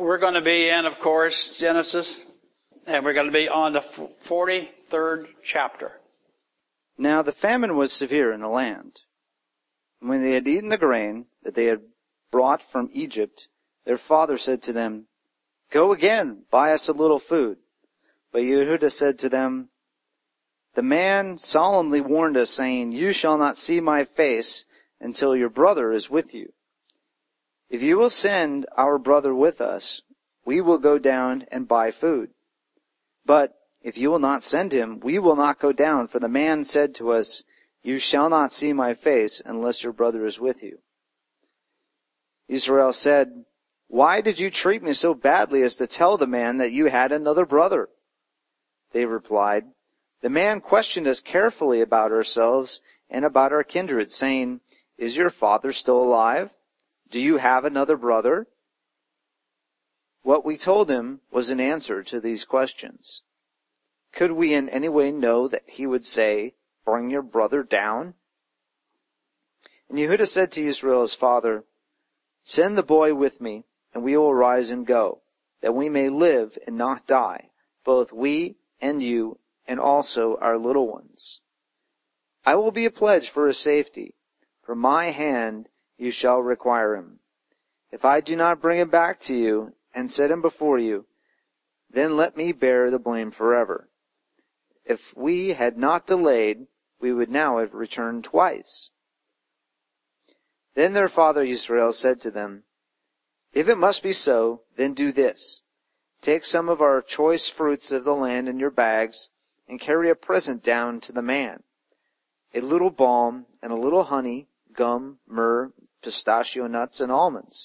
We're going to be in, of course, Genesis, and we're going to be on the 43rd chapter. Now the famine was severe in the land. When they had eaten the grain that they had brought from Egypt, their father said to them, "Go again, buy us a little food." But Yehudah said to them, "The man solemnly warned us, saying, 'You shall not see my face until your brother is with you.' If you will send our brother with us, we will go down and buy food. But if you will not send him, we will not go down, for the man said to us, 'You shall not see my face unless your brother is with you.'" Israel said, "Why did you treat me so badly as to tell the man that you had another brother?" They replied, "The man questioned us carefully about ourselves and about our kindred, saying, 'Is your father still alive? Do you have another brother?' What we told him was an answer to these questions. Could we in any way know that he would say, 'Bring your brother down'?" And Yehudah said to Israel his father, "Send the boy with me, and we will rise and go, that we may live and not die, both we and you, and also our little ones. I will be a pledge for his safety. From my hand you shall require him. If I do not bring him back to you and set him before you, then let me bear the blame forever. If we had not delayed, we would now have returned twice." Then their father Israel said to them, "If it must be so, then do this. Take some of our choice fruits of the land in your bags, and carry a present down to the man, a little balm and a little honey, gum, myrrh, pistachio nuts, and almonds.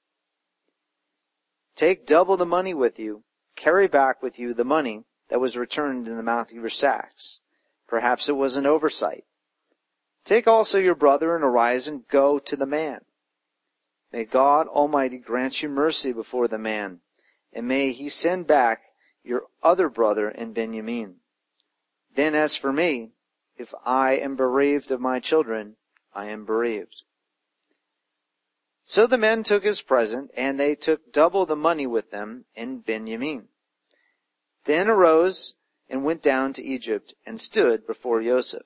Take double the money with you. Carry back with you the money that was returned in the mouth of your sacks. Perhaps it was an oversight. Take also your brother and arise and go to the man. May God Almighty grant you mercy before the man, and may he send back your other brother in Benjamin. Then as for me, if I am bereaved of my children, I am bereaved." So the men took his present, and they took double the money with them in Benjamin. Then arose and went down to Egypt, and stood before Joseph.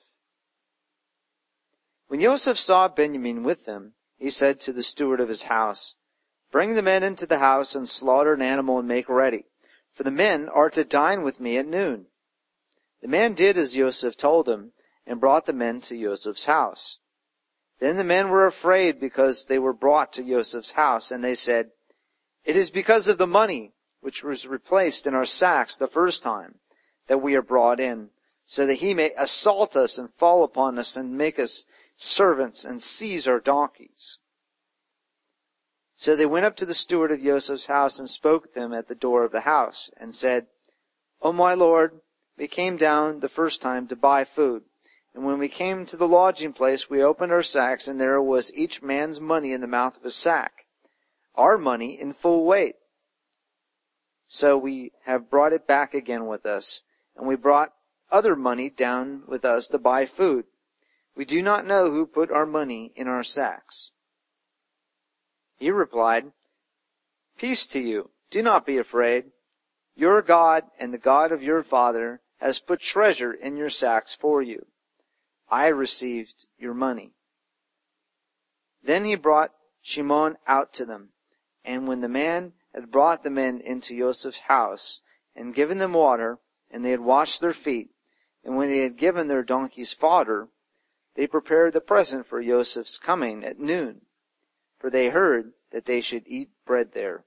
When Joseph saw Benjamin with them, he said to the steward of his house, "Bring the men into the house, and slaughter an animal and make ready, for the men are to dine with me at noon." The man did as Joseph told him, and brought the men to Joseph's house. Then the men were afraid because they were brought to Joseph's house, and they said, "It is because of the money which was replaced in our sacks the first time that we are brought in, so that he may assault us and fall upon us and make us servants and seize our donkeys." So they went up to the steward of Joseph's house and spoke with him at the door of the house, and said, "O my lord, we came down the first time to buy food. And when we came to the lodging place, we opened our sacks, and there was each man's money in the mouth of his sack, our money in full weight. So we have brought it back again with us, and we brought other money down with us to buy food. We do not know who put our money in our sacks." He replied, "Peace to you. Do not be afraid. Your God and the God of your father has put treasure in your sacks for you. I received your money." Then he brought Shimon out to them. And when the man had brought the men into Joseph's house, and given them water, and they had washed their feet, and when they had given their donkeys fodder, they prepared the present for Joseph's coming at noon, for they heard that they should eat bread there.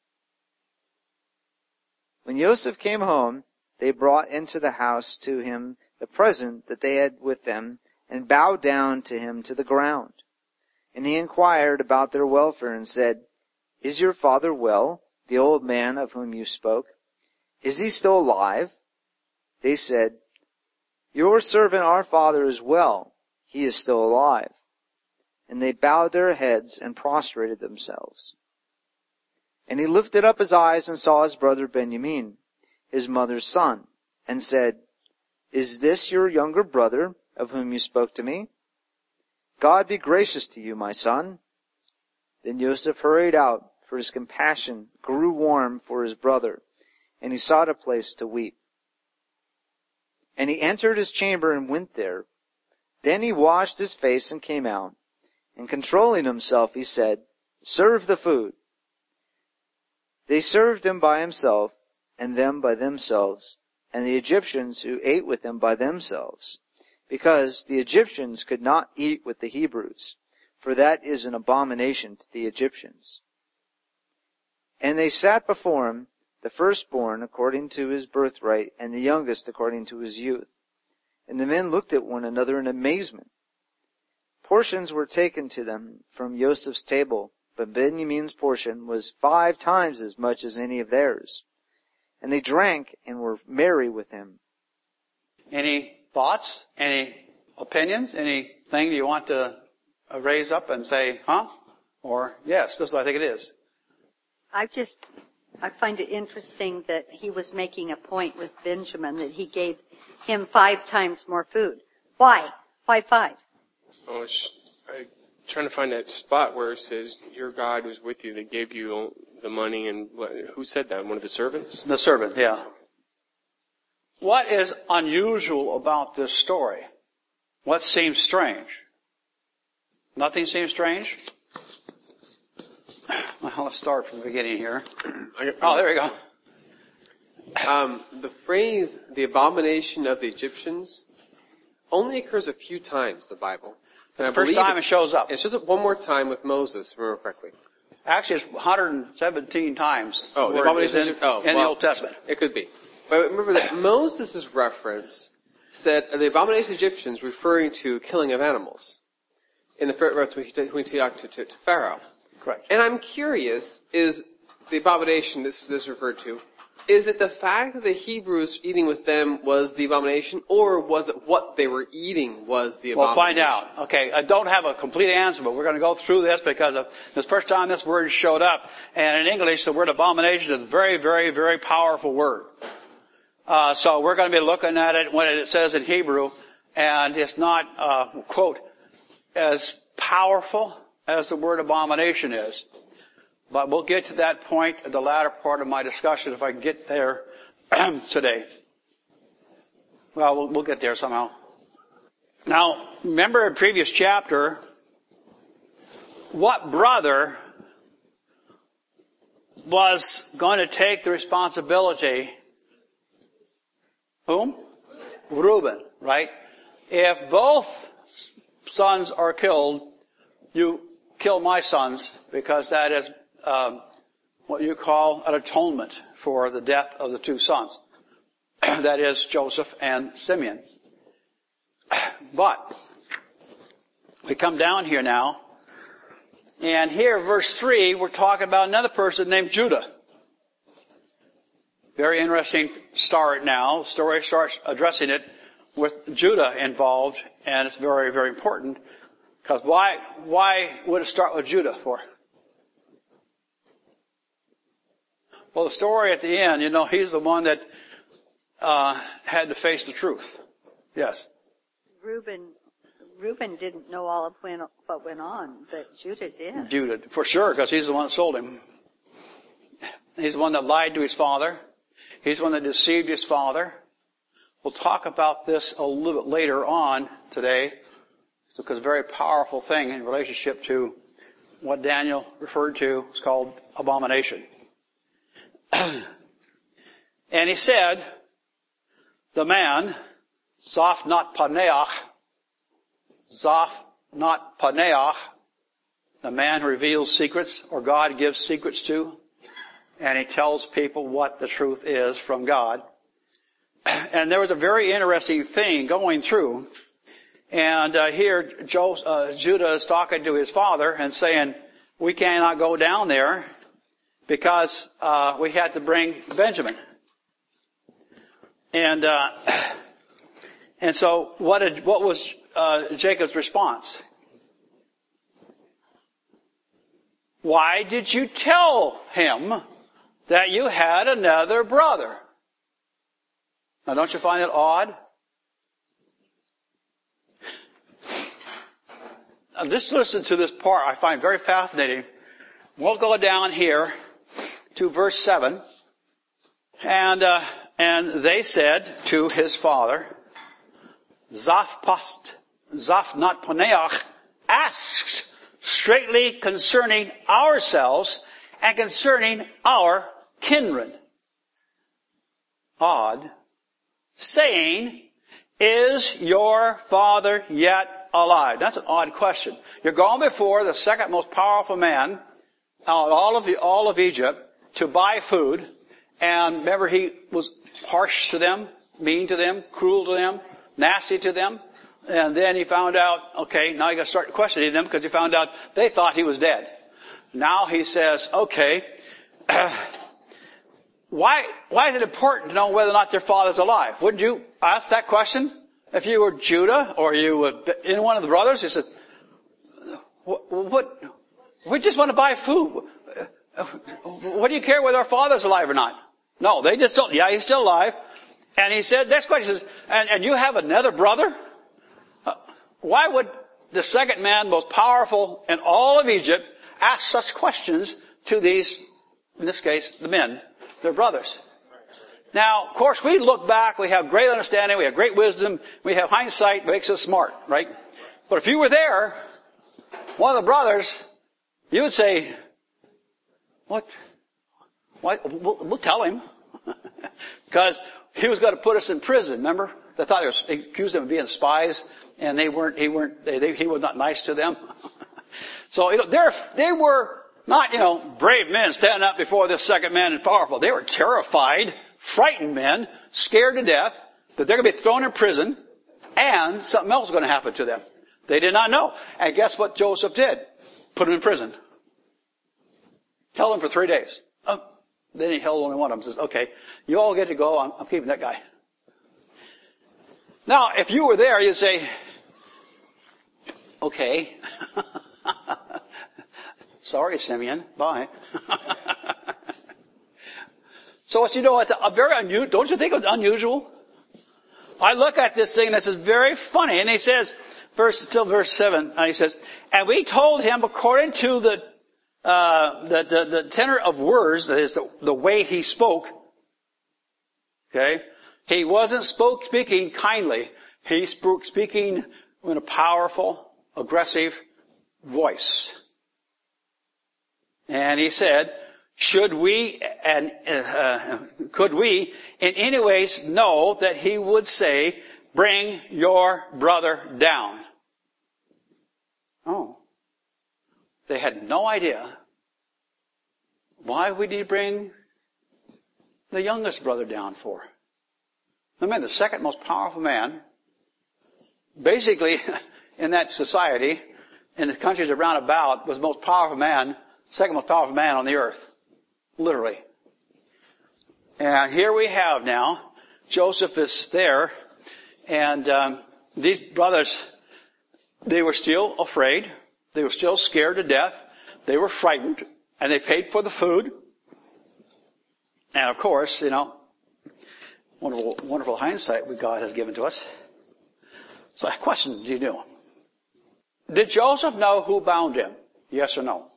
When Joseph came home, they brought into the house to him the present that they had with them, and bowed down to him to the ground. And he inquired about their welfare, and said, "Is your father well, the old man of whom you spoke? Is he still alive?" They said, "Your servant our father is well. He is still alive." And they bowed their heads and prostrated themselves. And he lifted up his eyes and saw his brother Benjamin, his mother's son, and said, "Is this your younger brother of whom you spoke to me? God be gracious to you, my son." Then Joseph hurried out, for for his compassion grew warm for his brother, and he sought a place to weep. And he entered his chamber and went there. Then he washed his face and came out. And controlling himself, he said, "Serve the food." They served him by himself, and them by themselves, and the Egyptians who ate with him by themselves, because the Egyptians could not eat with the Hebrews, for that is an abomination to the Egyptians. And they sat before him, the firstborn according to his birthright, and the youngest according to his youth. And the men looked at one another in amazement. Portions were taken to them from Joseph's table, but Benjamin's portion was 5 times as much as any of theirs. And they drank and were merry with him. Any thoughts? Any opinions? Anything you want to raise up and say, huh? Or, yes, this is what I think it is. I find it interesting that he was making a point with Benjamin that he gave him 5 times more food. Why? Why 5? Oh, I'm trying to find that spot where it says your God was with you that gave you the money, and who said that? One of the servants? The servant, yeah. What is unusual about this story? What seems strange? Nothing seems strange? Well, let's start from the beginning here. Oh, there we go. The phrase, the abomination of the Egyptians, only occurs a few times in the Bible. And the first time it shows up. It shows up one more time with Moses, if I remember correctly. Actually, it's 117 times. Oh, the abomination in the Old Testament. It could be. But remember that Moses' reference said the abomination of the Egyptians referring to killing of animals in the reference when he talked to Pharaoh. Correct. And I'm curious, is the abomination this referred to, is it the fact that the Hebrews eating with them was the abomination, or was it what they were eating was the abomination? We'll find out. Okay, I don't have a complete answer, but we're going to go through this because of this first time this word showed up. And in English, the word abomination is a very, very, very powerful word. So we're going to be looking at it when it says in Hebrew, and it's not, quote, as powerful as the word abomination is. But we'll get to that point at the latter part of my discussion if I can get there today. Well, we'll get there somehow. Now, remember in previous chapter, what brother was going to take the responsibility? Whom? Reuben, right? If both sons are killed, you kill my sons, because that is what you call an atonement for the death of the 2 sons. That is Joseph and Simeon. But we come down here now, and here, verse 3, we're talking about another person named Judah. Very interesting start now. The story starts addressing it with Judah involved, and it's very, very important. Because why would it start with Judah for? Well, the story at the end, he's the one that had to face the truth. Yes. Reuben didn't know all of what went on, but Judah did. Judah, for sure, because he's the one that sold him. He's the one that lied to his father. He's the one that deceived his father. We'll talk about this a little bit later on today, because a very powerful thing in relationship to what Daniel referred to is called abomination. And he said, the man, Zoph not Paneach, the man who reveals secrets, or God gives secrets to, and he tells people what the truth is from God. And there was a very interesting thing going through. And here Judah is talking to his father and saying, we cannot go down there because we had to bring Benjamin. And so what was Jacob's response? Why did you tell him that you had another brother? Now, don't you find it odd? Now, just listen to this part I find very fascinating. we'll go down here to verse 7. And they said to his father, Zaphnath-Paneah asked straightly concerning ourselves and concerning our kindred. Odd. Saying, is your father yet alive? That's an odd question. You're going before the second most powerful man out of all of Egypt to buy food. And remember, he was harsh to them, mean to them, cruel to them, nasty to them. And then he found out, okay, now you got to start questioning them because he found out they thought he was dead. Now he says, okay, why is it important to know whether or not their father's alive? Wouldn't you ask that question if you were Judah or you were in one of the brothers? He says, what? We just want to buy food. What do you care whether our father's alive or not? No, they just don't. Yeah, he's still alive. And he said, next question is, and you have another brother? Why would the second man, most powerful in all of Egypt, ask such questions to these, in this case, the men, their brothers? Now, of course, we look back, we have great understanding, we have great wisdom, we have hindsight, makes us smart, right? But if you were there, one of the brothers, you would say, what? We'll tell him. Because he was going to put us in prison, remember? They thought they accused him of being spies, and he was not nice to them. So, they were not, brave men standing up before this second man and powerful. They were terrified, frightened men, scared to death that they're going to be thrown in prison and something else was going to happen to them. They did not know. And guess what Joseph did? Put them in prison. Held them for 3 days. Then he held only one of them. Says, okay, you all get to go. I'm keeping that guy. Now, if you were there, you'd say, okay. Sorry, Simeon. Bye. So it's a very unusual. Don't you think it was unusual? I look at this thing and this is very funny. And he says, verse 7, he says, and we told him according to the tenor of words, that is the way he spoke. Okay? He wasn't speaking kindly. He spoke speaking in a powerful, aggressive voice. And he said, could we in any ways know that he would say, bring your brother down? Oh. They had no idea. Why would he bring the youngest brother down for? I mean, the second most powerful man, basically in that society, in the countries around about, was the most powerful man, second most powerful man on the earth. Literally. And here we have now, Joseph is there, and these brothers, they were still afraid. They were still scared to death. They were frightened. And they paid for the food. And of course, wonderful hindsight God has given to us. So a question, do you know? Did Joseph know who bound him? Yes or no?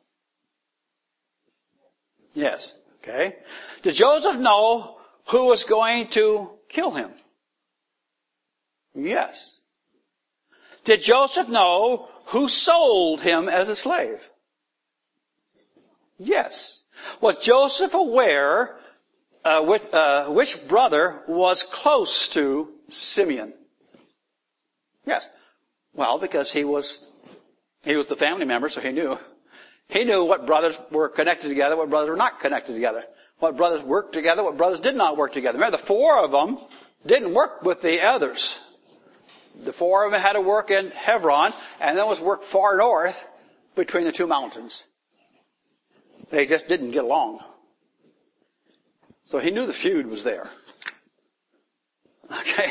Yes. Okay. Did Joseph know who was going to kill him? Yes. Did Joseph know who sold him as a slave? Yes. Was Joseph aware which brother was close to Simeon? Yes. Well, because he was the family member, so he knew. He knew what brothers were connected together, what brothers were not connected together. What brothers worked together, what brothers did not work together. Remember, the four of them didn't work with the others. The four of them had to work in Hebron, and then was work far north between the two mountains. They just didn't get along. So he knew the feud was there. Okay?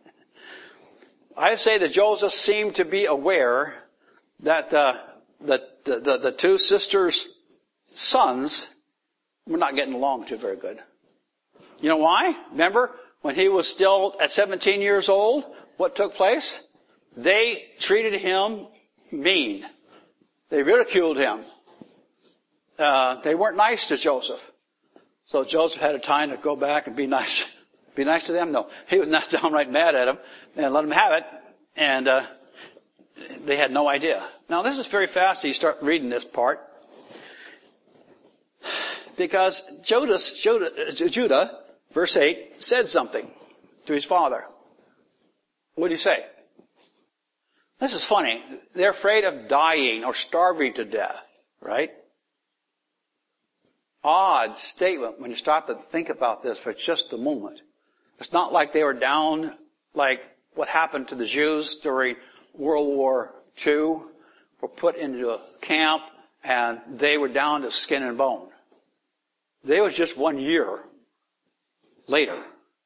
I say that Joseph seemed to be aware that the two sisters' sons were not getting along too very good. You know why? Remember, when he was still at 17 years old, what took place? They treated him mean. They ridiculed him. they weren't nice to Joseph. So Joseph had a time to go back and be nice. Be nice to them? No. He was not downright mad at them and let them have it. And they had no idea. Now this is very fast. You start reading this part. Because Judah, verse 8, said something to his father. What did he say? This is funny. They're afraid of dying or starving to death, right? Odd statement when you stop and think about this for just a moment. It's not like they were down like what happened to the Jews during World War II, were put into a camp and they were down to skin and bone. They was just 1 year later.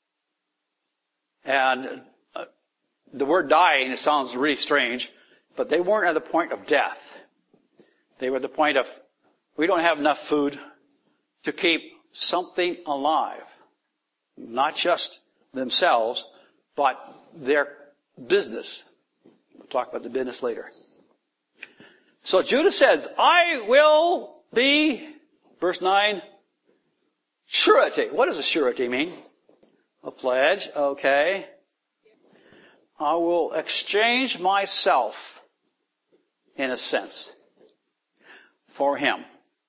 And the word dying, it sounds really strange, but they weren't at the point of death. They were at the point of, we don't have enough food to keep something alive. Not just themselves, but their business. We'll talk about the business later. So Judah says, I will be, verse 9, surety. What does a surety mean? A pledge, okay. I will exchange myself, in a sense, for him.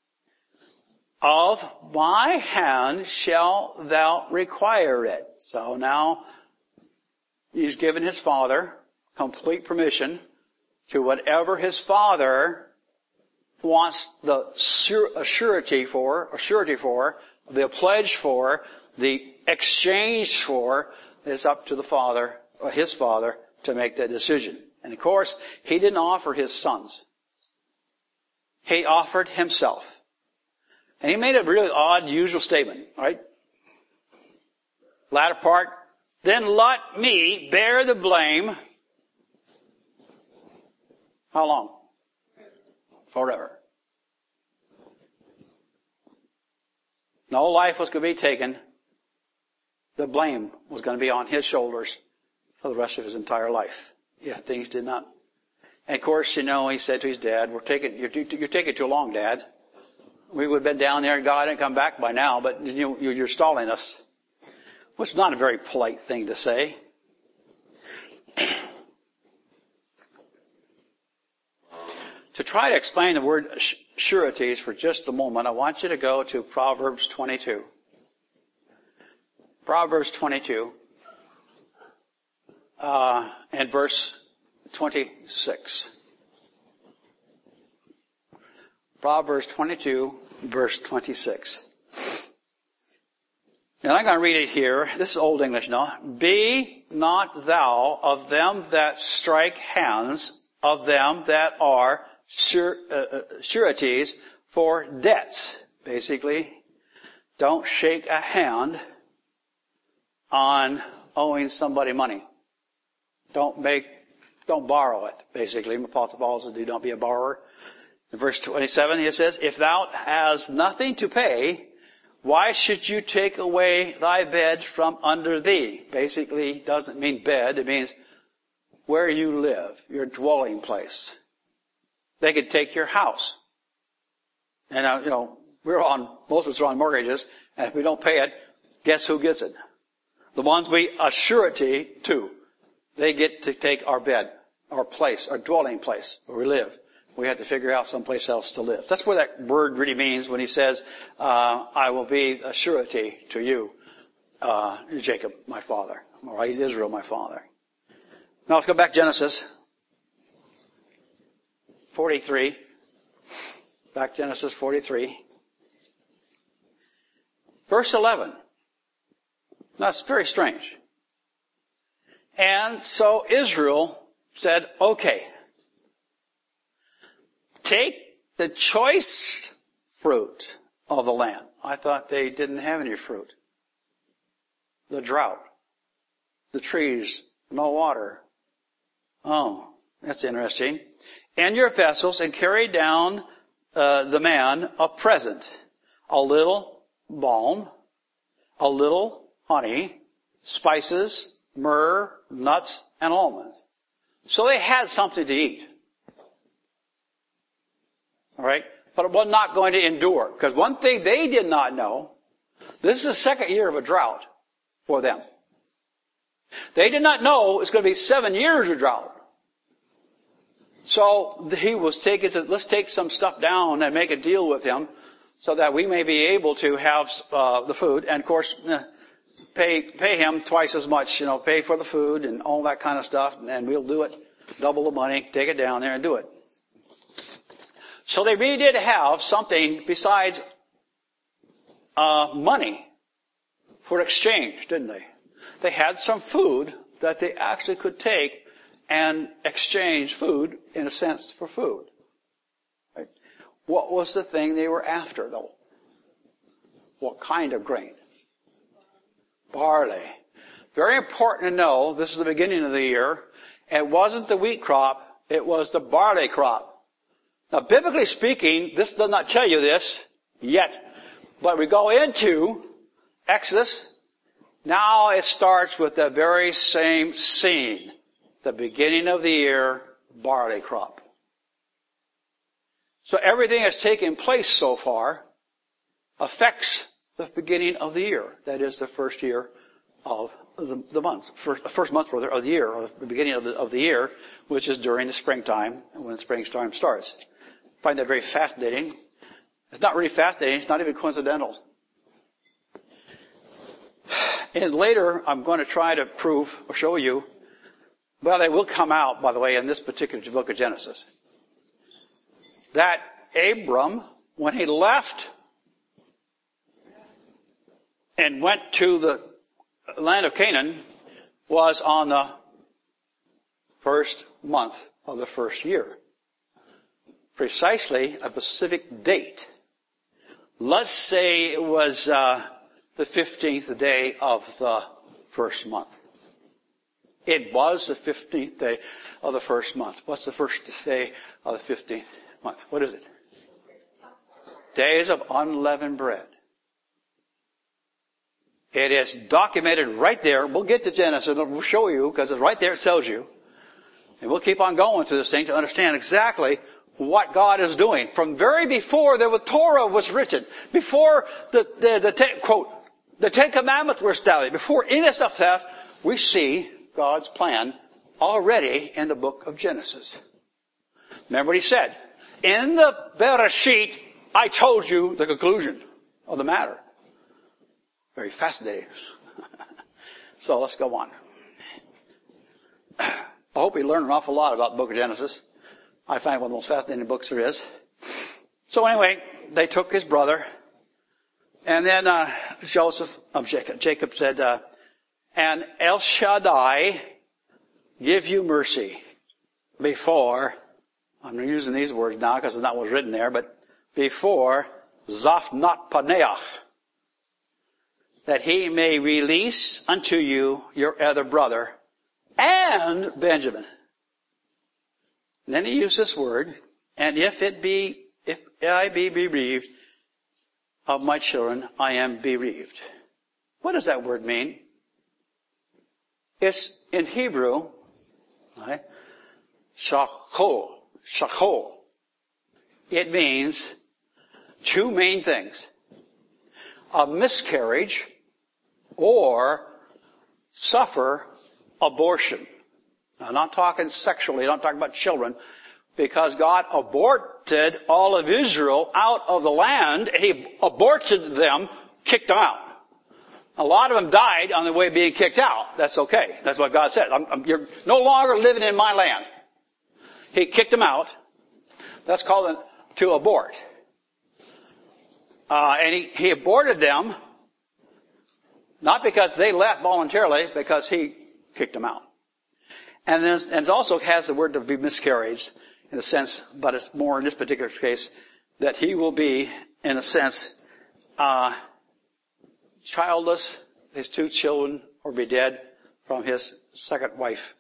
Of my hand shall thou require it. So now he's given his father complete permission to whatever his father wants the surety for, the pledge for, the exchange for. It's up to the father, or his father, to make that decision. And of course, he didn't offer his sons. He offered himself. And he made a really odd, usual statement, right? Latter part, then let me bear the blame. How long? Forever. No life was going to be taken. The blame was going to be on his shoulders for the rest of his entire life if things did not. And of course, he said to his dad, you're taking too long, Dad. We would have been down there and God hadn't come back by now, but you're stalling us. Which is not a very polite thing to say. To try to explain the word sureties for just a moment, I want you to go to Proverbs 22. Proverbs 22, and verse 26. Proverbs 22, verse 26. And I'm going to read it here. This is Old English now. Be not thou of them that strike hands, of them that are sureties for debts. Basically, don't shake a hand on owing somebody money. Don't borrow it, basically. Apostle Paul says, do not be a borrower. In verse 27, he says, if thou hast nothing to pay, why should you take away thy bed from under thee? Basically, it doesn't mean bed. It means where you live, your dwelling place. They could take your house. And, most of us are on mortgages, and if we don't pay it, guess who gets it? The ones we are surety to. They get to take our bed, our place, our dwelling place, where we live. We have to figure out someplace else to live. That's what that word really means when he says, I will be a surety to you, Jacob, my father, or Israel, my father. Now let's go back to Genesis 43. Back to Genesis 43. Verse 11. That's very strange. And so Israel said, okay, take the choice fruit of the land. I thought they didn't have any fruit. The drought. The trees. No water. Oh, that's interesting. And your vessels, and carry down the man a present. A little balm. A little honey. Spices. Myrrh. Nuts. And almonds. So they had something to eat. All right? but it was not going to endure. Because one thing they did not know, this is the second year of a drought for them. They did not know it's going to be 7 years of drought. So he was taking, let's take some stuff down and make a deal with him so that we may be able to have the food. And of course, pay him twice as much, pay for the food and all that kind of stuff. And we'll do it. Double the money, take it down there and do it. So they really did have something besides money for exchange, didn't they? They had some food that they actually could take and exchange food, in a sense, for food. Right? What was the thing they were after, though? What kind of grain? Barley. Very important to know, this is the beginning of the year. It wasn't the wheat crop, it was the barley crop. Now, biblically speaking, this does not tell you this yet. But we go into Exodus. Now it starts with the very same scene. The beginning of the year, barley crop. So everything that's taken place so far affects the beginning of the year. That is the first year of the month. First month of the year, or the beginning of the year, which is during the springtime, when the springtime starts. I find that very fascinating. It's not really fascinating. It's not even coincidental. And later, I'm going to try to prove or show you, well, it will come out, by the way, in this particular book of Genesis, that Abram, when he left and went to the land of Canaan, was on the first month of the first year. Precisely a specific date. Let's say it was the 15th day of the first month. It was the 15th day of the first month. What's the first day of the 15th month? What is it? Days of unleavened bread. It is documented right there. We'll get to Genesis and we'll show you, because it's right there, it tells you. And we'll keep on going to this thing to understand exactly what God is doing. From very before the Torah was written, before the Ten Commandments were established, before any of that stuff happened, we see God's plan already in the book of Genesis. Remember what he said? In the Bereshit, I told you the conclusion of the matter. Very fascinating. So let's go on. I hope we learn an awful lot about the book of Genesis. I find it one of the most fascinating books there is. So anyway, they took his brother, and then Jacob said, and El Shaddai give you mercy before, I'm using these words now because it's not what's written there, but before Zaphnath Paneach, that he may release unto you your other brother and Benjamin. And then he used this word, and if I be bereaved of my children, I am bereaved. What does that word mean? It's in Hebrew, right? Shachol. It means two main things. A miscarriage or suffer abortion. Now, I'm not talking sexually, I'm not talking about children, because God aborted all of Israel out of the land, and he aborted them, kicked them out. A lot of them died on the way of being kicked out. That's okay. That's what God said. You're no longer living in my land. He kicked them out. That's called to abort. And he aborted them, not because they left voluntarily, because he kicked them out. And it also has the word to be miscarriage in a sense, but it's more in this particular case that he will be, in a sense, childless. His two children will be dead from his second wife.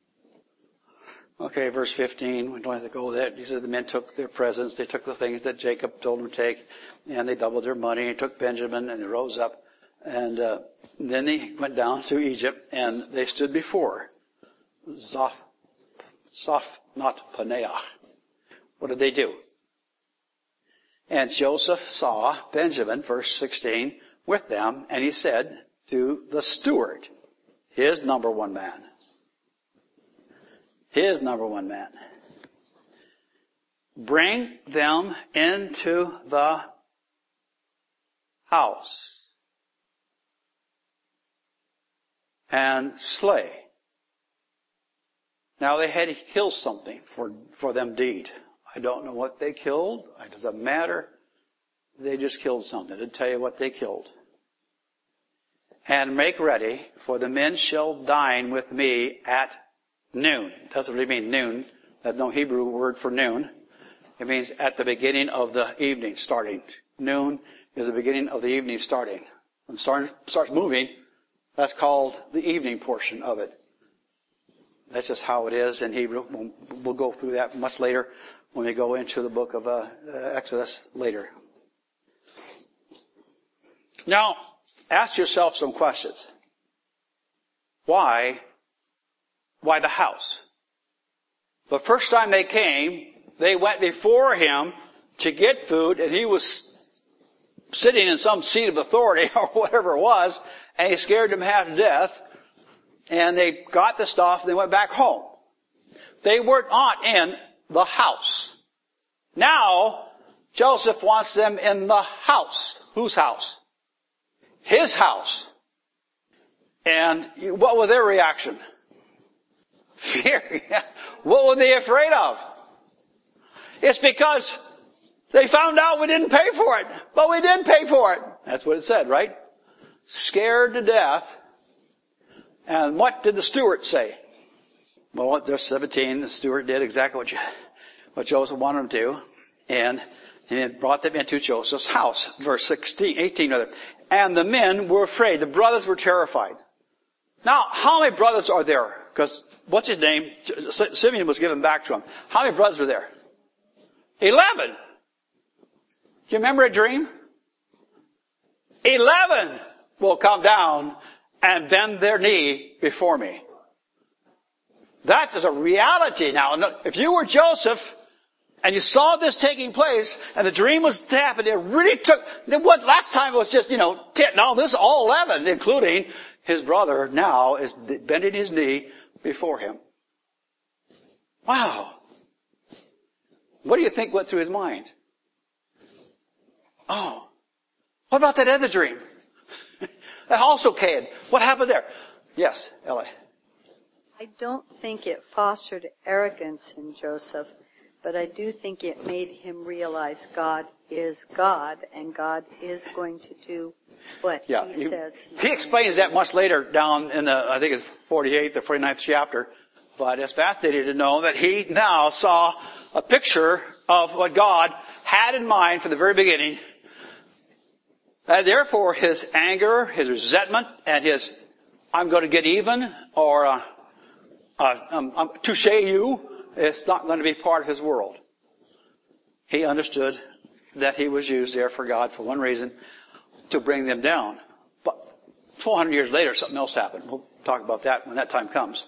Okay, verse 15. We don't have to go with that. He says the men took their presents. They took the things that Jacob told them to take, and they doubled their money. He took Benjamin, and they rose up. And then they went down to Egypt, and they stood before Zaphnath Paneach. What did they do? And Joseph saw Benjamin, verse 16, with them, and he said to the steward, his number one man, bring them into the house and slay. Now they had to kill something for them to eat. I don't know what they killed. It doesn't matter. They just killed something. To tell you what they killed. And make ready, for the men shall dine with me at noon. It doesn't really mean noon. That's no Hebrew word for noon. It means at the beginning of the evening starting. Noon is the beginning of the evening starting. When the sun starts moving, that's called the evening portion of it. That's just how it is in Hebrew. We'll go through that much later when we go into the book of Exodus later. Now, ask yourself some questions. Why the house? The first time they came, they went before him to get food, and he was sitting in some seat of authority or whatever it was, and he scared them half to death. And they got the stuff and they went back home. They were not in the house. Now, Joseph wants them in the house. Whose house? His house. And what was their reaction? Fear. What were they afraid of? It's because they found out we didn't pay for it. But we did pay for it. That's what it said, right? Scared to death. And what did the steward say? Well, at verse 17, the steward did exactly what Joseph wanted him to. And he brought them into Joseph's house. Verse 18 rather. And the men were afraid. The brothers were terrified. Now, how many brothers are there? Because, what's his name? Simeon was given back to him. How many brothers were there? 11. Do you remember a dream? 11 will come down and bend their knee before me. That is a reality now. If you were Joseph and you saw this taking place and the dream was to happen, it really took, what last time it was just, 10. Now this is all 11, including his brother now is bending his knee before him. Wow. What do you think went through his mind? Oh, what about that other dream? That also came. What happened there? Yes, Ellie. I don't think it fostered arrogance in Joseph, but I do think it made him realize God is God, and God is going to do what he says. He explains that much later down in the, I think it's 48th or 49th chapter, but it's fascinating to know that he now saw a picture of what God had in mind from the very beginning. And therefore, his anger, his resentment, and his I'm going to get even, or touche you, it's not going to be part of his world. He understood that he was used there for God for one reason, to bring them down. But 400 years later, something else happened. We'll talk about that when that time comes.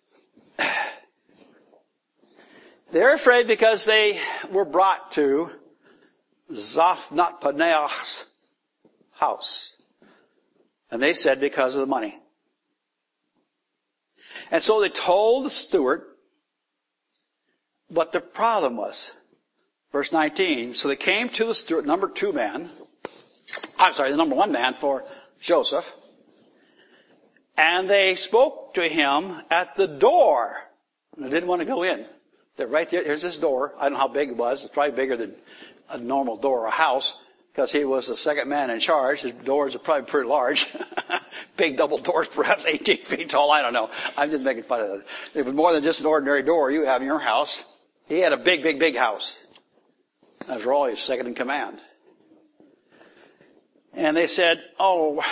They're afraid because they were brought to Zaphnath-Paneah's house. And they said because of the money. And so they told the steward, but the problem was, verse 19, so they came to the steward, the number one man for Joseph, and they spoke to him at the door. And they didn't want to go in. They're right there. Here's this door. I don't know how big it was. It's probably bigger than a normal door or a house, because he was the second man in charge. His doors are probably pretty large. Big double doors, perhaps 18 feet tall. I don't know. I'm just making fun of that. It was more than just an ordinary door you have in your house. He had a big house. After all, he was second in command. And they said, oh,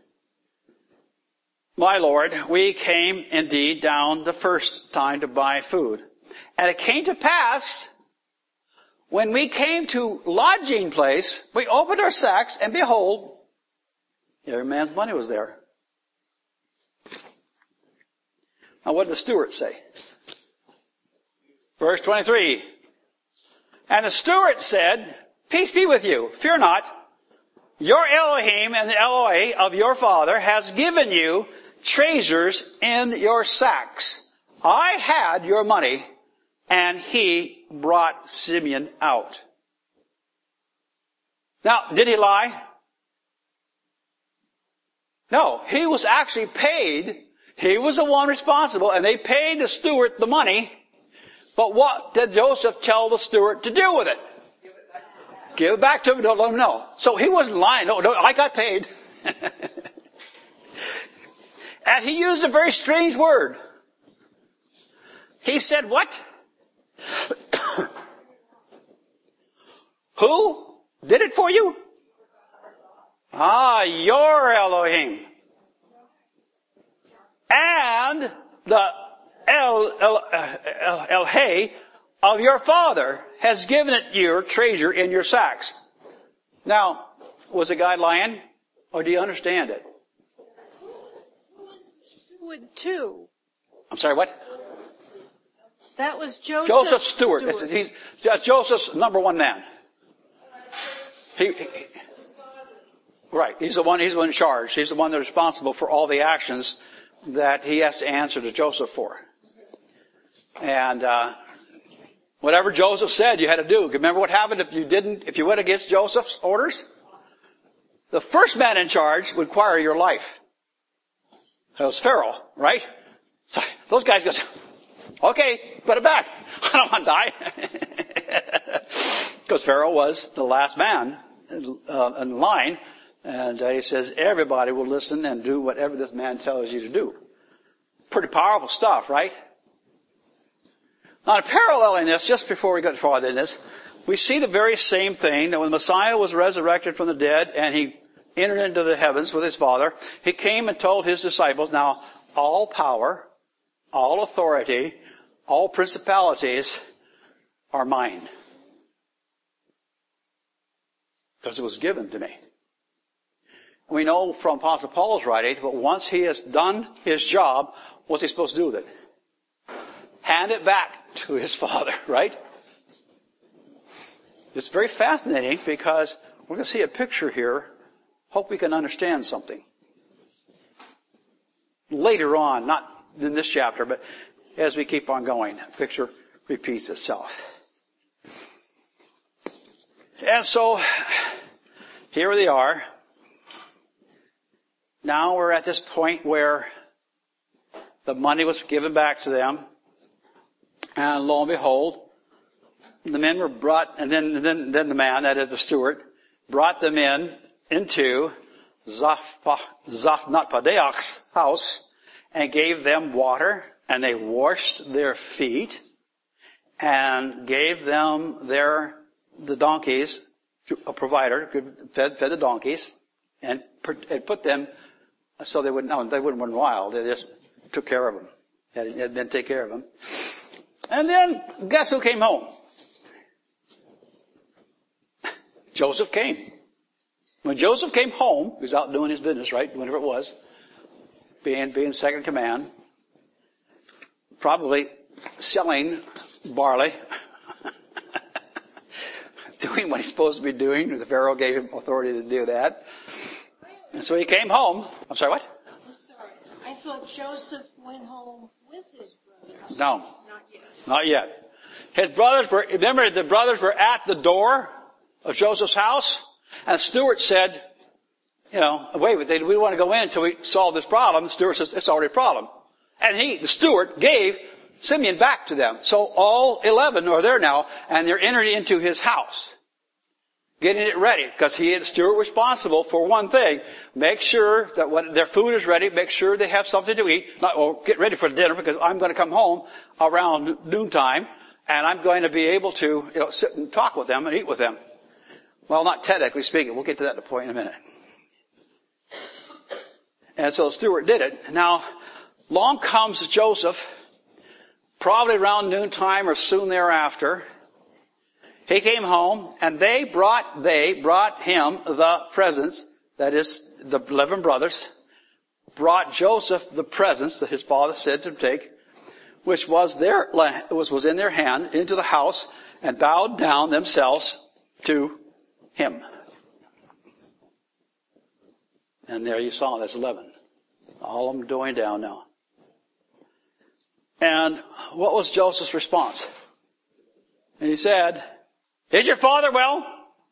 my Lord, we came indeed down the first time to buy food. And it came to pass, when we came to lodging place, we opened our sacks, and behold, every man's money was there. Now what did the steward say? Verse 23. And the steward said, Peace be with you. Fear not. Your Elohim and the Eloi of your father has given you treasures in your sacks. I had your money, and he brought Simeon out. Now, did he lie? No, he was actually paid. He was the one responsible, and they paid the steward the money. But what did Joseph tell the steward to do with it? Give it back to him. Don't let him know. So he wasn't lying. No, I got paid. And he used a very strange word. He said, what? Who did it for you? Your Elohim. And the El-Hay of your father has given it your treasure in your sacks. Now, was the guy lying? Or do you understand it? Who was the steward too? I'm sorry, what? That was Joseph's Joseph's steward. That's Joseph's number one man. Right. He's the one in charge. He's the one that's responsible for all the actions that he has to answer to Joseph for. And, whatever Joseph said, you had to do. Remember what happened if you went against Joseph's orders? The first man in charge would require your life. That was Pharaoh, right? So those guys goes, okay, put it back. I don't want to die. Because Pharaoh was the last man in line. And he says, everybody will listen and do whatever this man tells you to do. Pretty powerful stuff, right? Now, paralleling this, just before we get farther in this, we see the very same thing, that when Messiah was resurrected from the dead and he entered into the heavens with his Father, he came and told his disciples, now, all power, all authority, all principalities are mine. Because it was given to me. We know from Apostle Paul's writing, but once he has done his job, what's he supposed to do with it? Hand it back to his Father, right? It's very fascinating because we're going to see a picture here. Hope we can understand something. Later on, not in this chapter, but as we keep on going, the picture repeats itself. And so, here they are. Now we're at this point where the money was given back to them. And lo and behold, the men were brought, and then the man, that is the steward, brought them into Zaphnath-Paneah's house and gave them water, and they washed their feet and gave them the donkeys, a provider, fed the donkeys, and put them so they wouldn't run wild. They just took care of them. Had been take care of them. And then, guess who came home? Joseph came. When Joseph came home, he was out doing his business, right? Whatever it was. Being second command. Probably selling barley. Doing what he's supposed to be doing. The Pharaoh gave him authority to do that. And so he came home. I'm sorry, what? I'm sorry. I thought Joseph went home with his brothers. No. Not yet. Not yet. His brothers remember the brothers were at the door of Joseph's house, and the steward said, wait, we don't want to go in until we solve this problem. The steward says, it's already a problem. And the steward gave Simeon back to them. So all 11 are there now, and they're entered into his house. Getting it ready, because he had the steward responsible for one thing. Make sure that when their food is ready, make sure they have something to eat. Get ready for dinner, because I'm going to come home around noontime, and I'm going to be able to, sit and talk with them and eat with them. Well, not technically speaking. We'll get to that point in a minute. And so the steward did it. Now, along comes Joseph, probably around noontime or soon thereafter. He came home, and they brought him the presents, that is, the 11 brothers, brought Joseph the presents that his father said to take, which was in their hand, into the house, and bowed down themselves to him. And there you saw, that's 11. All of them going down now. And what was Joseph's response? And he said, is your father well?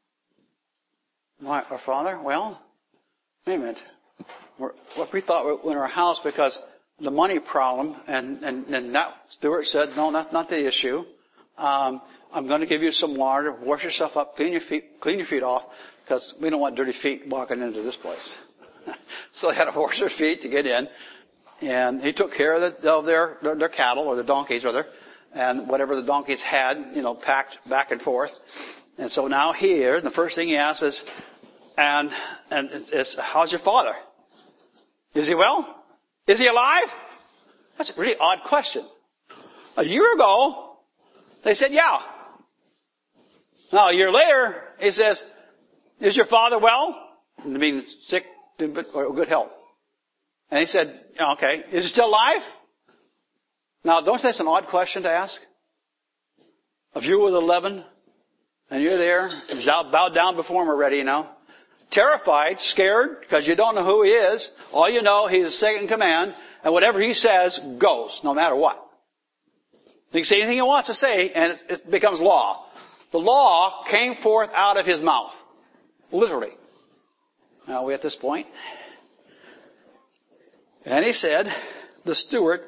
Our father? Well, wait a minute. What we thought in our house, because the money problem, and that Stuart said, no, that's not the issue. I'm going to give you some water, wash yourself up, clean your feet off, because we don't want dirty feet walking into this place. So they had to wash their feet to get in. And he took care of their cattle, or their donkeys rather, and whatever the donkeys had, packed back and forth. And so now here, the first thing he asks is, and it's, how's your father? Is he well? Is he alive? That's a really odd question. A year ago, they said, yeah. Now a year later, he says, is your father well? It means sick or good health. And he said, okay, is he still alive? Now, don't you think that's an odd question to ask? If you were the 11, and you're there, you've bowed down before him already, terrified, scared, because you don't know who he is. All you know, he's the second in command, and whatever he says goes, no matter what. He can say anything he wants to say, and it becomes law. The law came forth out of his mouth. Literally. Now, we're at this point. And he said, the steward,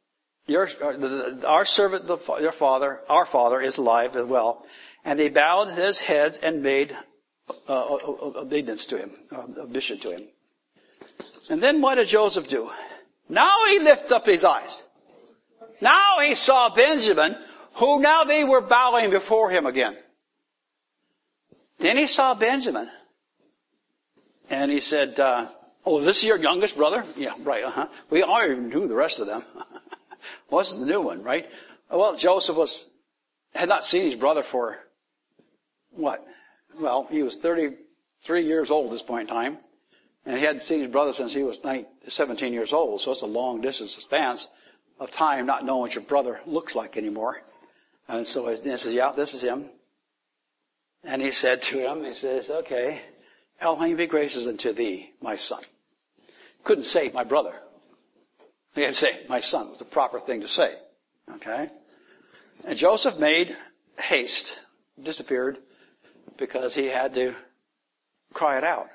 our servant, our father is alive as well. And they bowed his heads and made obedience to him, submission to him. And then what did Joseph do? Now he lifted up his eyes. Now he saw Benjamin, who now they were bowing before him again. Then he saw Benjamin. And he said, oh, this is your youngest brother? Yeah, right, We already knew the rest of them. What's the new one, right? Well, Joseph had not seen his brother for, what? Well, he was 33 years old at this point in time. And he hadn't seen his brother since he was 17 years old. So it's a long distance span of time not knowing what your brother looks like anymore. And so he says, yeah, this is him. And he said to him, he says, okay, Elohim be gracious unto thee, my son. Couldn't say my brother. He had to say my son was the proper thing to say. Okay? And Joseph made haste, disappeared, because he had to cry it out.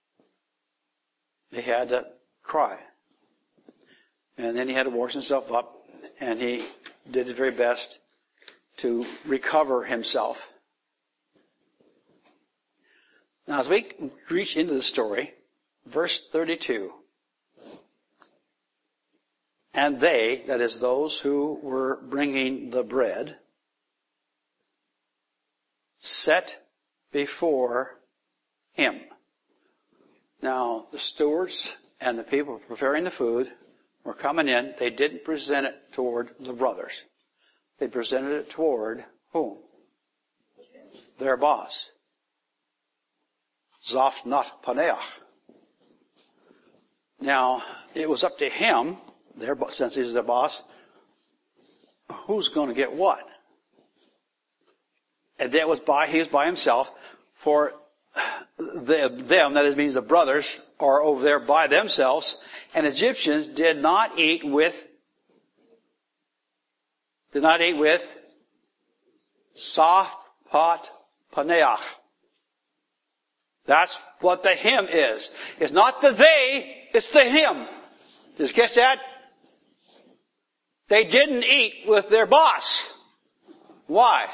He had to cry. And then he had to wash himself up, and he did his very best to recover himself. Now, as we reach into the story, verse 32, and they, that is those who were bringing the bread, set before him. Now, the stewards and the people preparing the food were coming in. They didn't present it toward the brothers. They presented it toward whom? Their boss. Zaphnath Paneach. Now, it was up to him, since he's their boss, who's going to get what? And he was by himself. For them, that means the brothers, are over there by themselves. And Egyptians did not eat with Zaphnath Paneach. That's what the him is. It's not the they, it's the him. Did you catch that? They didn't eat with their boss. Why?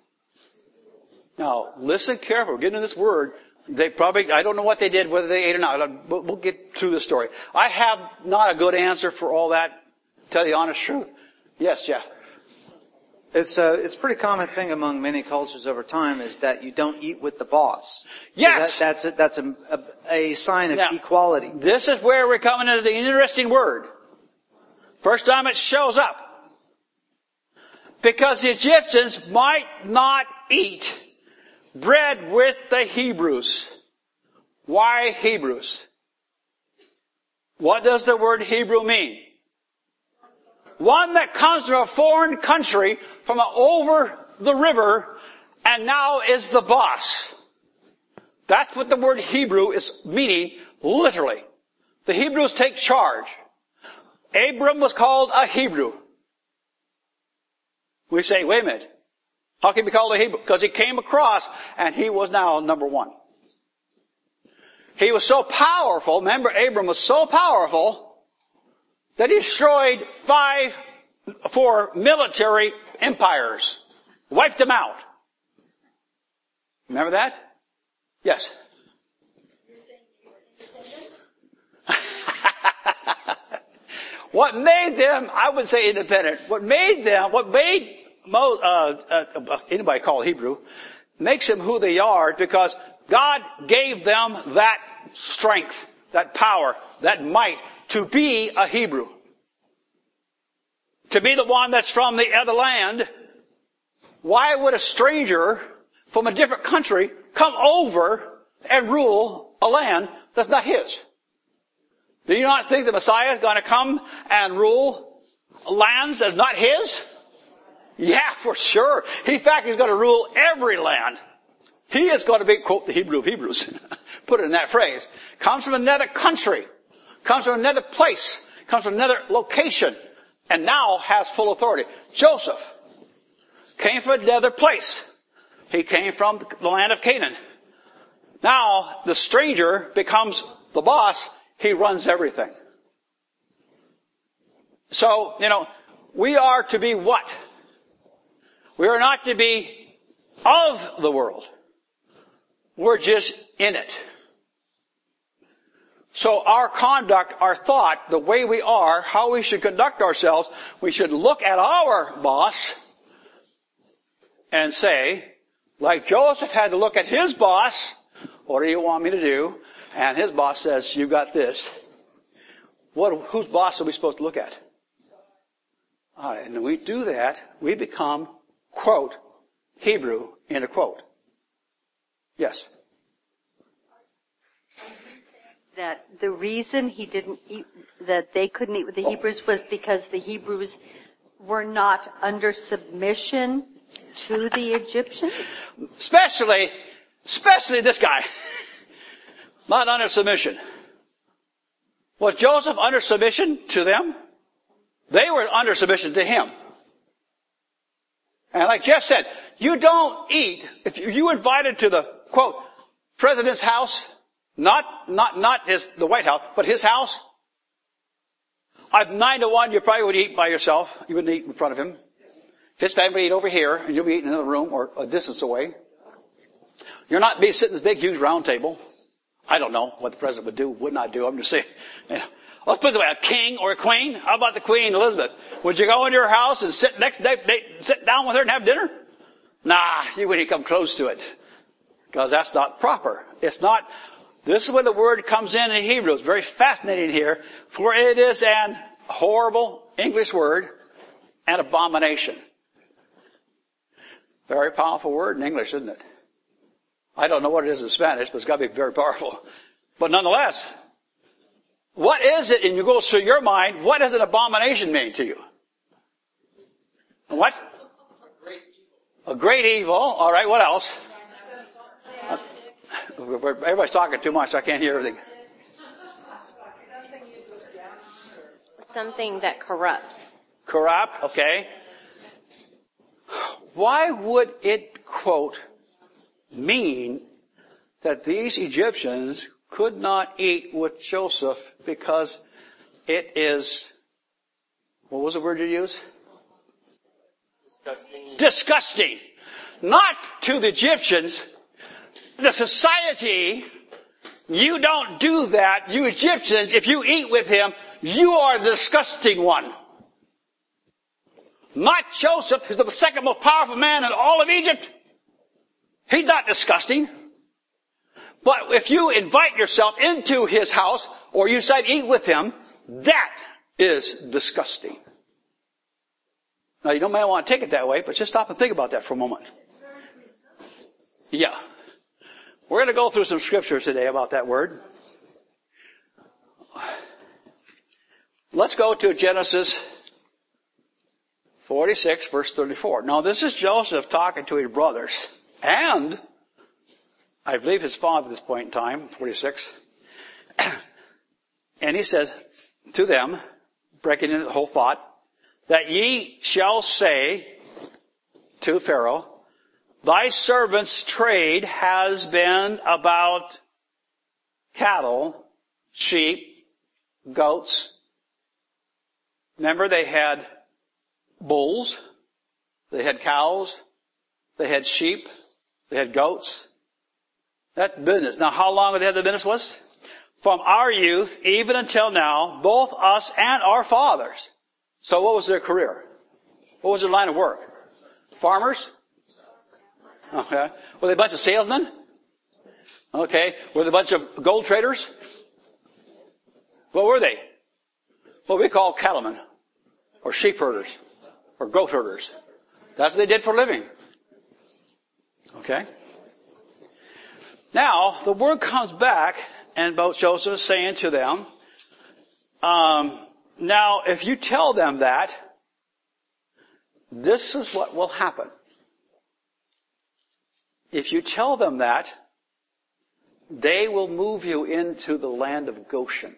Now, listen carefully. We're getting into this word. They probably, I don't know what they did, whether they ate or not. We'll get through the story. I have not a good answer for all that, to tell you the honest truth. Yes, Jeff. It's a pretty common thing among many cultures over time is that you don't eat with the boss. Yes! That's a sign of equality. This is where we're coming to the interesting word. First time it shows up. Because the Egyptians might not eat bread with the Hebrews. Why Hebrews? What does the word Hebrew mean? One that comes from a foreign country, from over the river, and now is the boss. That's what the word Hebrew is meaning literally. The Hebrews take charge. Abram was called a Hebrew. We say, wait a minute. How can he be called a Hebrew? Because he came across and he was now number one. He was so powerful. Remember, Abram was so powerful that he destroyed 4 military empires. Wiped them out. Remember that? Yes. You're saying they were independent? What made them, I would say independent, what made anybody called Hebrew, makes them who they are because God gave them that strength, that power, that might to be a Hebrew. To be the one that's from the other land. Why would a stranger from a different country come over and rule a land that's not his? Do you not think the Messiah is going to come and rule lands that's not his? Yeah, for sure. In fact, he's going to rule every land. He is going to be, quote, the Hebrew of Hebrews. Put it in that phrase. Comes from another country. Comes from another place. Comes from another location. And now has full authority. Joseph came from another place. He came from the land of Canaan. Now, the stranger becomes the boss. He runs everything. So, we are to be what? We are not to be of the world. We're just in it. So our conduct, our thought, the way we are, how we should conduct ourselves, we should look at our boss and say, like Joseph had to look at his boss, what do you want me to do? And his boss says, you got this. Whose boss are we supposed to look at? All right, and when we do that, we become, quote, Hebrew, end of quote. Yes. That the reason he didn't eat, that they couldn't eat with the Hebrews was because the Hebrews were not under submission to the Egyptians? Especially this guy. Not under submission. Was Joseph under submission to them? They were under submission to him. And like Jeff said, you don't eat, if you invited to the, quote, president's house, not the White House, but his house, 9 to 1, you probably would eat by yourself. You wouldn't eat in front of him. His family would eat over here, and you'll be eating in another room or a distance away. You're not be sitting at this big, huge round table. I don't know what the president would do, would not do. I'm just saying. Let's put it this way, a king or a queen. How about the Queen Elizabeth? Would you go into her house and sit down with her and have dinner? Nah, you wouldn't come close to it. Because that's not proper. It's not. This is where the word comes in Hebrew. It's very fascinating here. For it is an horrible English word, an abomination. Very powerful word in English, isn't it? I don't know what it is in Spanish, but it's got to be very powerful. But nonetheless, what is it, and you go through your mind, what does an abomination mean to you? What? A great evil. All right, what else? Everybody's talking too much. I can't hear everything. Something that corrupts. Corrupt, okay. Why would it, quote, mean that these Egyptians could not eat with Joseph because it is, what was the word you used? Disgusting. Disgusting. Not to the Egyptians. The society, you don't do that. You Egyptians, if you eat with him, you are the disgusting one. Not Joseph, who's the second most powerful man in all of Egypt. He's not disgusting. But if you invite yourself into his house, or you decide to eat with him, that is disgusting. Now, you don't may want to take it that way, but just stop and think about that for a moment. Yeah. We're going to go through some scriptures today about that word. Let's go to Genesis 46, verse 34. Now, this is Joseph talking to his brothers and I believe his father at this point in time, 46. And he says to them, breaking into the whole thought, that ye shall say to Pharaoh, thy servant's trade has been about cattle, sheep, goats. Remember, they had bulls, they had cows, they had sheep, they had goats. That's business. Now, how long have they had the business was? From our youth, even until now, both us and our fathers. So what was their career? What was their line of work? Farmers? Okay. Were they a bunch of salesmen? Okay. Were they a bunch of gold traders? What were they? What we call cattlemen, or sheep herders, or goat herders. That's what they did for a living. Okay. Now, the word comes back, and both Joseph is saying to them, now, if you tell them that, this is what will happen. If you tell them that, they will move you into the land of Goshen.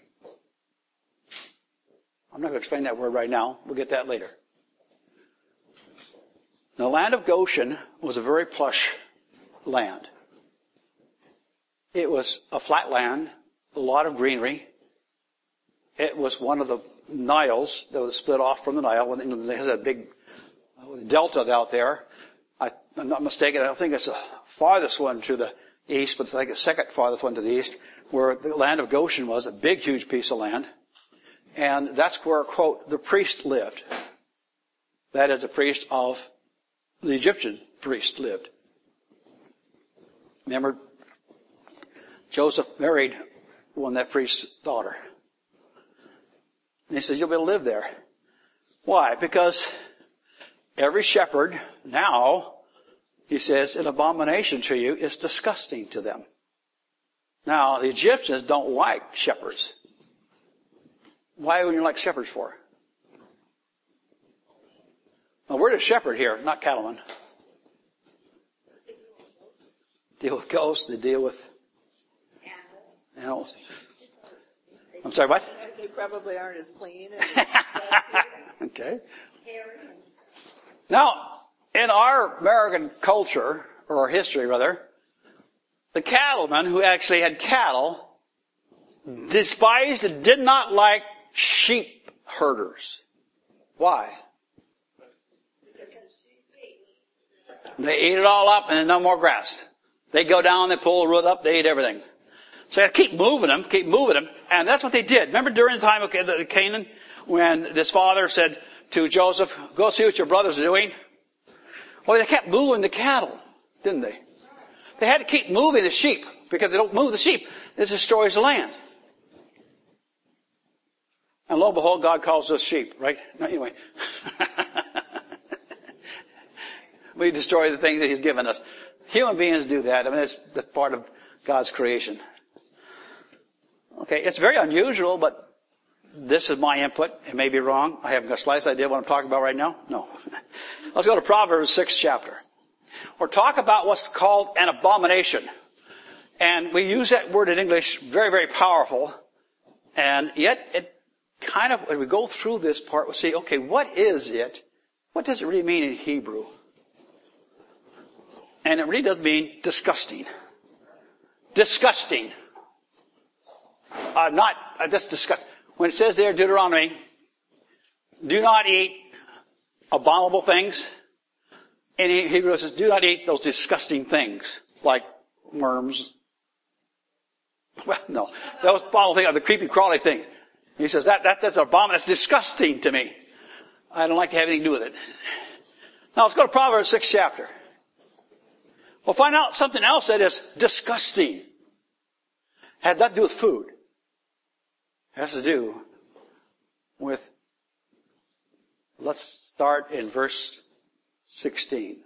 I'm not going to explain that word right now. We'll get that later. The land of Goshen was a very plush land. It was a flat land, a lot of greenery. It was one of the Niles that was split off from the Nile. It has a big delta out there. I'm not mistaken. I don't think it's the farthest one to the east, but it's like the second farthest one to the east, where the land of Goshen was, a big, huge piece of land. And that's where, quote, the priest lived. That is, the priest of the Egyptian priest lived. Remember, Joseph married that priest's daughter. And he says, you'll be able to live there. Why? Because every shepherd now, he says, an abomination to you is disgusting to them. Now, the Egyptians don't like shepherds. Why would you like shepherds for? Well, we're a shepherd here, not cattlemen. Deal with ghosts, they deal with animals. I'm sorry, what? They probably aren't as clean. Okay. Now, in our American culture, or our history rather, the cattlemen who actually had cattle despised and did not like sheep herders. Why? They eat it all up and there's no more grass. They go down, they pull the root up, they eat everything. So you keep moving them, and that's what they did. Remember during the time of Canaan, when this father said to Joseph, go see what your brothers are doing? Well, they kept moving the cattle, didn't they? They had to keep moving the sheep, because if they don't move the sheep, this destroys the land. And lo and behold, God calls us sheep, right? No, anyway. We destroy the things that He's given us. Human beings do that. I mean, that's part of God's creation. Okay, it's very unusual, but this is my input. It may be wrong. I haven't got a slightest idea what I'm talking about right now. No. Let's go to Proverbs 6th chapter. Or talk about what's called an abomination. And we use that word in English, very, very powerful. And yet, it kind of, when we go through this part, we'll see, okay, what is it? What does it really mean in Hebrew? And it really does mean disgusting. Disgusting. Just disgusting. When it says there in Deuteronomy, do not eat abominable things. In Hebrew it says, do not eat those disgusting things, like worms. Well, no. Those abominable things are the creepy, crawly things. He says, that's abominable. That's disgusting to me. I don't like to have anything to do with it. Now let's go to Proverbs 6th chapter. We'll find out something else that is disgusting. Had that to do with food. It has to do with, let's start in verse 16.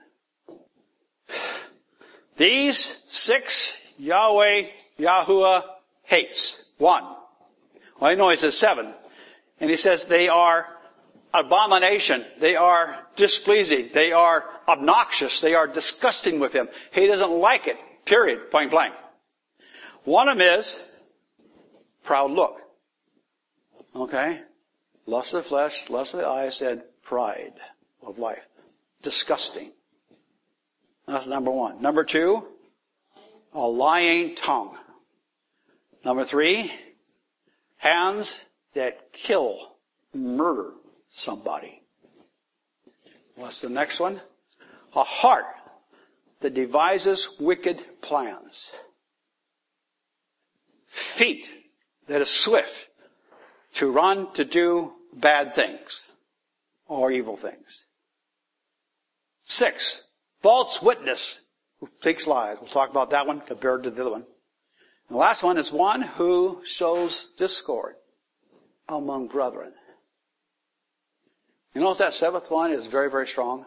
These 6 Yahweh, Yahuwah hates. 1. Well, I know he says 7. And he says they are abomination. They are displeasing. They are obnoxious. They are disgusting with him. He doesn't like it. Period. Point blank. One of them is proud look. Okay? Lust of the flesh, lust of the eyes, and pride of life. Disgusting. That's number one. Number two, a lying tongue. Number three, hands that kill, murder somebody. What's the next one? A heart that devises wicked plans. Feet that is swift to run to do bad things or evil things. 6, false witness who speaks lies. We'll talk about that one compared to the other one. And the last one is one who sows discord among brethren. You know that seventh one is very, very strong?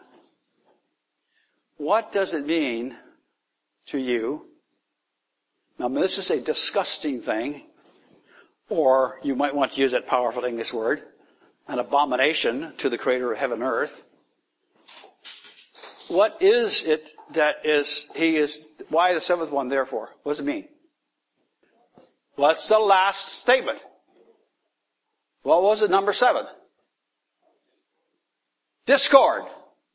What does it mean to you? Now, this is a disgusting thing, or you might want to use that powerful English word, an abomination to the Creator of heaven and earth. What is it that why the seventh one therefore? What does it mean? What's the last statement? What was it, number 7? Discord.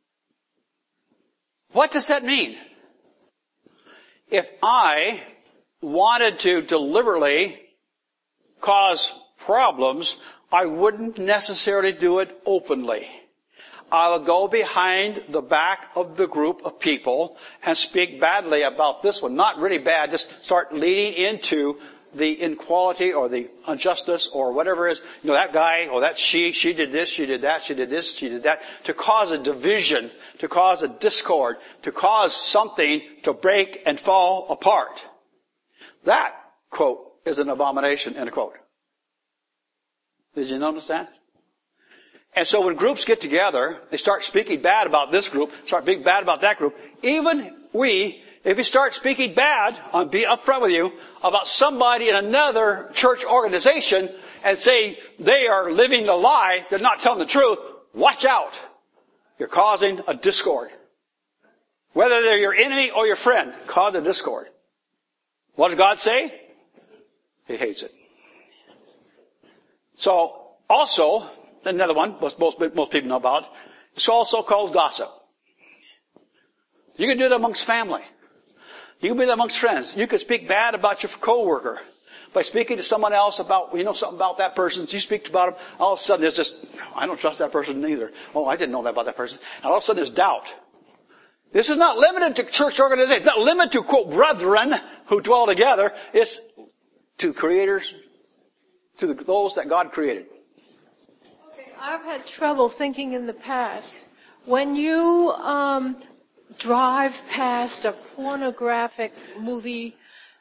What does that mean? If I wanted to deliberately cause problems, I wouldn't necessarily do it openly. I'll go behind the back of the group of people and speak badly about this one. Not really bad, just start leading into the inequality or the injustice or whatever it is. You know, that guy or that she did this, she did that, she did this, she did that. To cause a division, to cause a discord, to cause something to break and fall apart. That, quote, is an abomination, end of quote. Did you notice that? And so when groups get together, they start speaking bad about this group, start speaking bad about that group. Even if you start speaking bad, I'll be upfront with you, about somebody in another church organization and say they are living the lie, they're not telling the truth, watch out. You're causing a discord. Whether they're your enemy or your friend, cause a discord. What does God say? He hates it. So, also, another one, most people know about, it's also called gossip. You can do it amongst family. You can do it amongst friends. You can speak bad about your coworker by speaking to someone else about, something about that person. You speak about them, all of a sudden there's just, I don't trust that person either. Oh, I didn't know that about that person. And all of a sudden there's doubt. This is not limited to church organizations. It's not limited to, quote, brethren who dwell together. It's to creators, to those that God created. Okay, I've had trouble thinking in the past. When you drive past a pornographic movie,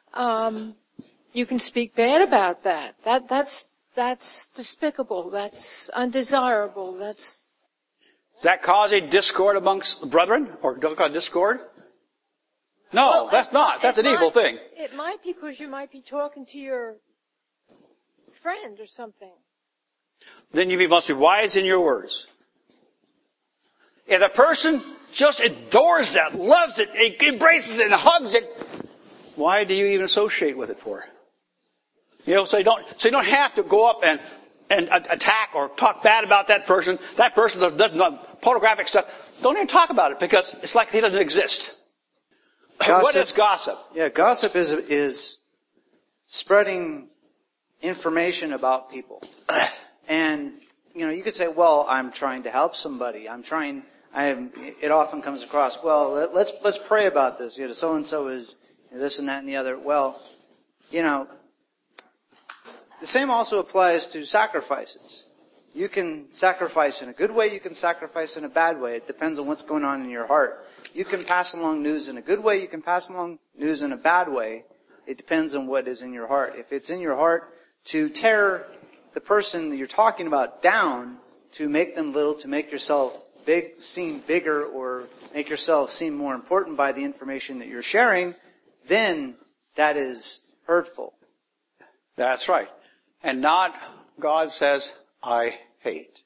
you can speak bad about that. That's despicable. That's undesirable. Is that causing discord amongst brethren? Or cause discord? No, well, that's not. That's an evil thing. It might be because you might be talking to your friend or something. Then you must be wise in your words. If the person just adores that, loves it, embraces it, and hugs it, why do you even associate with it for? So you don't have to go up and attack or talk bad about that person. That person does pornographic stuff. Don't even talk about it because it's like he doesn't exist. Gossip, what is gossip? Yeah, gossip is spreading information about people. And, you could say, well, I'm trying to help somebody. It often comes across, well, let's pray about this. So-and-so is this and that and the other. Well, the same also applies to sacrifices. You can sacrifice in a good way, you can sacrifice in a bad way. It depends on what's going on in your heart. You can pass along news in a good way, you can pass along news in a bad way. It depends on what is in your heart. If it's in your heart to tear the person that you're talking about down, to make them little, to make yourself seem bigger, or make yourself seem more important by the information that you're sharing, then that is hurtful. That's right. And not, God says, I hate.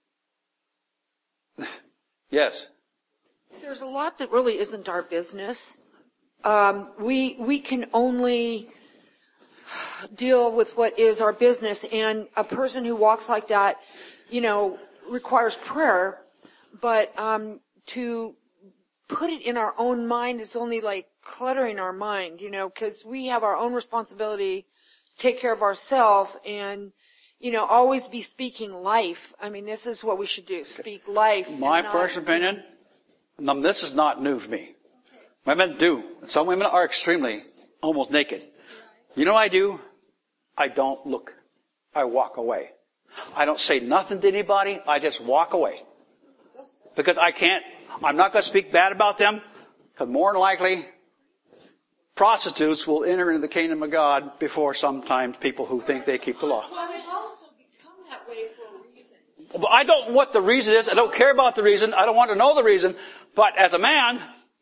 Yes. There's a lot that really isn't our business. we can only deal with what is our business, and a person who walks like that, requires prayer, but to put it in our own mind is only like cluttering our mind, because we have our own responsibility to take care of ourselves and, always be speaking life. I mean, this is what we should do, speak life. My personal opinion, this is not new to me. Women do. Some women are extremely almost naked. You know what I do? I don't look. I walk away. I don't say nothing to anybody. I just walk away. Because I'm not going to speak bad about them, because more than likely, prostitutes will enter into the kingdom of God before sometimes people who think they keep the law. Well, they've also become that way for a reason. But I don't know what the reason is. I don't care about the reason. I don't want to know the reason. But as a man,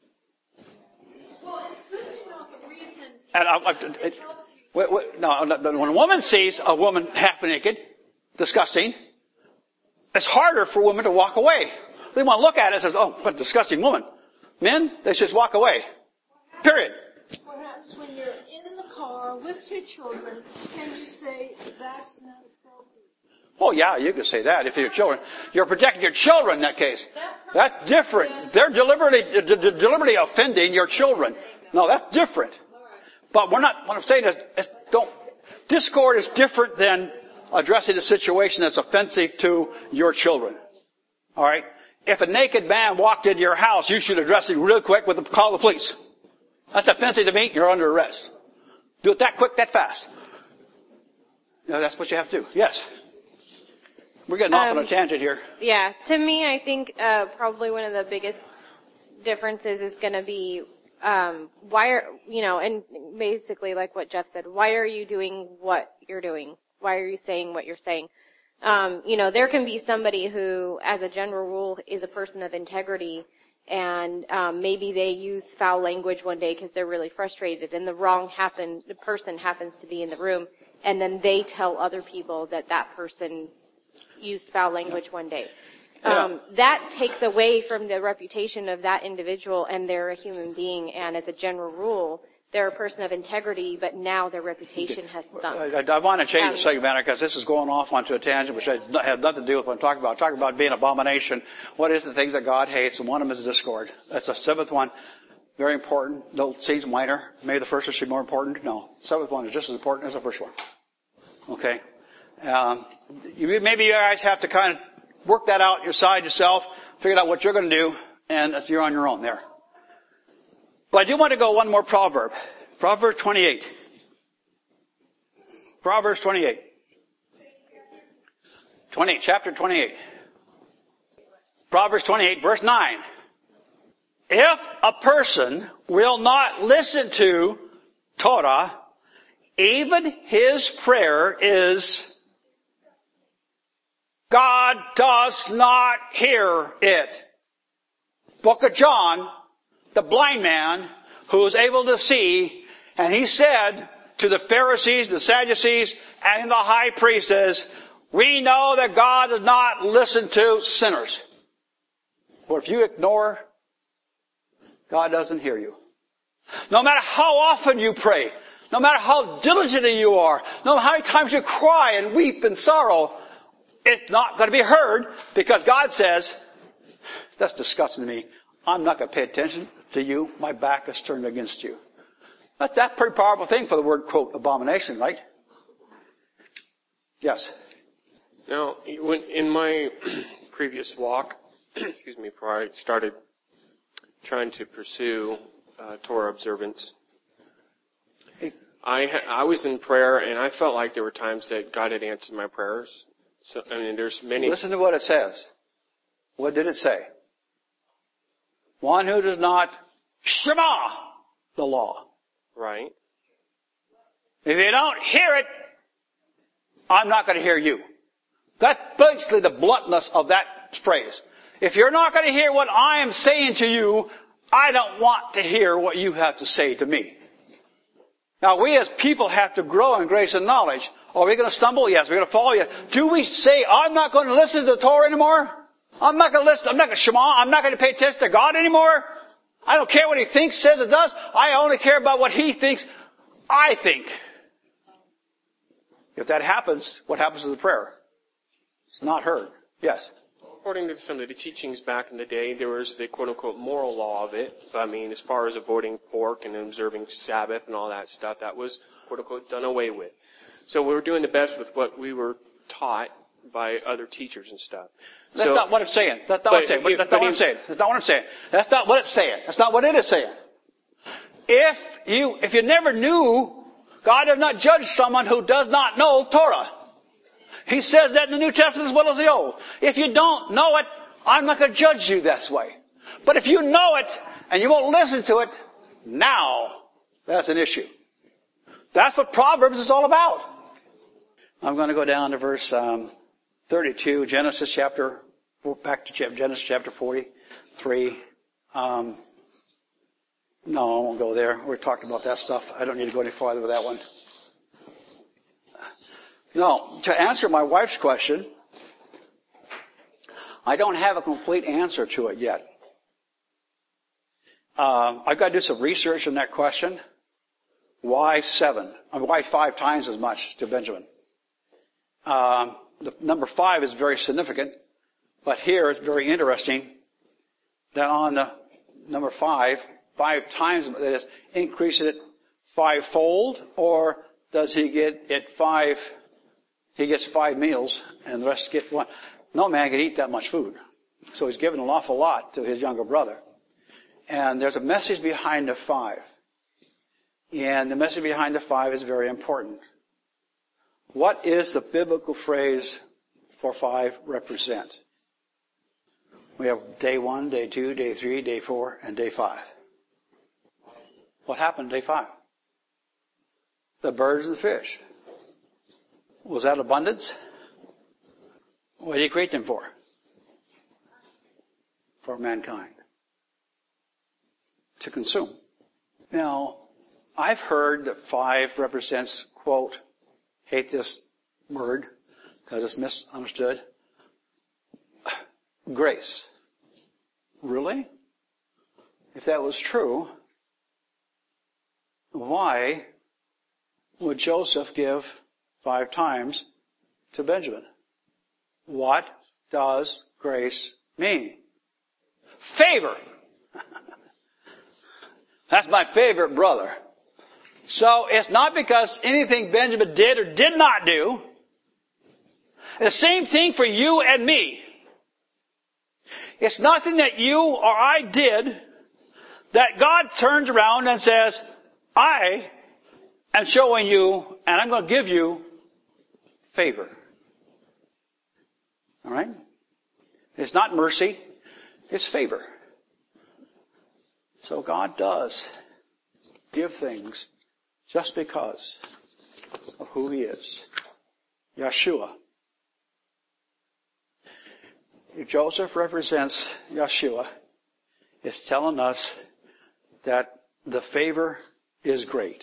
Well, it's good to know the reason. and It helps you. when a woman sees a woman half naked, disgusting, it's harder for women to walk away. They want to look at it and says, "Oh, what a disgusting woman." Men, they just walk away. Period. What happens when you're in the car with your children? Can you say that's not appropriate? Oh yeah, you can say that if you're children. You're protecting your children in that case. That's different. They're deliberately offending your children. No, that's different. But what I'm saying is, discord is different than addressing a situation that's offensive to your children. Alright? If a naked man walked into your house, you should address him real quick call the police. That's offensive to me, you're under arrest. Do it that quick, that fast. That's what you have to do. Yes. We're getting off on a tangent here. Yeah, to me, I think probably one of the biggest differences is going to be why are, and basically like what Jeff said, why are you doing what you're doing? Why are you saying what you're saying? There can be somebody who, as a general rule, is a person of integrity, and maybe they use foul language one day because they're really frustrated, and the person happens to be in the room, and then they tell other people that person used foul language one day. That takes away from the reputation of that individual, and they're a human being, and as a general rule, they're a person of integrity, but now their reputation has sunk. I want to change the subject matter because this is going off onto a tangent which has nothing to do with what I'm talking about. I'm talking about being an abomination. What is the things that God hates? And one of them is discord. That's the seventh one. Very important. Don't seems minor. Maybe the first one should be more important. No. The seventh one is just as important as the first one. Okay? Maybe you guys have to kind of work that out yourself, figure out what you're going to do, and you're on your own there. But I do want to go one more proverb. Proverbs 28. Proverbs 28. Chapter 28. Proverbs 28, verse 9. If a person will not listen to Torah, even his prayer is, God does not hear it. Book of John, the blind man who was able to see, and he said to the Pharisees, the Sadducees, and the high priestess, we know that God does not listen to sinners. Or if you ignore, God doesn't hear you. No matter how often you pray, no matter how diligent you are, no matter how many times you cry and weep in sorrow, it's not going to be heard because God says, that's disgusting to me. I'm not going to pay attention to you. My back is turned against you. That's a pretty powerful thing for the word, quote, abomination, right? Yes. Now, in my previous walk, before I started trying to pursue Torah observance, I was in prayer, and I felt like there were times that God had answered my prayers. So, there's many. Listen to what it says. What did it say? One who does not shema the law. Right. If you don't hear it, I'm not going to hear you. That's basically the bluntness of that phrase. If you're not going to hear what I am saying to you, I don't want to hear what you have to say to me. Now, we as people have to grow in grace and knowledge. Are we going to stumble? Yes. We're going to fall? Yes. Do we say, I'm not going to listen to the Torah anymore? I'm not going to listen. I'm not going to shema. I'm not going to pay attention to God anymore? I don't care what he thinks, says, or does. I only care about what he thinks I think. If that happens, what happens to the prayer? It's not heard. Yes? According to some of the teachings back in the day, there was the quote-unquote moral law of it. I mean, as far as avoiding pork and observing Sabbath and all that stuff, that was quote-unquote done away with. So we were doing the best with what we were taught by other teachers and stuff. That's not what I'm saying. That's not what I'm saying. That's not what I'm saying. That's not what I'm saying. That's not what it's saying. That's not what it is saying. If you never knew, God does not judge someone who does not know Torah. He says that in the New Testament as well as the Old. If you don't know it, I'm not going to judge you that way. But if you know it and you won't listen to it, now that's an issue. That's what Proverbs is all about. I'm going to go down to verse 32, Genesis chapter 43. No, I won't go there. We're talking about that stuff. I don't need to go any farther with that one. No, to answer my wife's question, I don't have a complete answer to it yet. I've got to do some research on that question. Why 7? Why 5 times as much to Benjamin? The number 5 is very significant, but here it's very interesting that on the number 5 times, that is, increase it 5-fold, or does he get it 5? He gets 5 meals, and the rest get 1. No man can eat that much food, so he's given an awful lot to his younger brother. And there's a message behind the 5, and the message behind the 5 is very important. What is the biblical phrase for 5 represent? We have day 1, day 2, day 3, day 4, and day 5. What happened day 5? The birds and the fish. Was that abundance? What did he create them for? For mankind. To consume. Now, I've heard that 5 represents, quote, hate this word because it's misunderstood, grace. Really? If that was true, why would Joseph give 5 times to Benjamin? What does grace mean? Favor. That's my favorite brother. So it's not because anything Benjamin did or did not do. The same thing for you and me. It's nothing that you or I did that God turns around and says, I am showing you and I'm going to give you favor. All right? It's not mercy. It's favor. So God does give things just because of who He is. Yeshua. If Joseph represents Yeshua, it's telling us that the favor is great.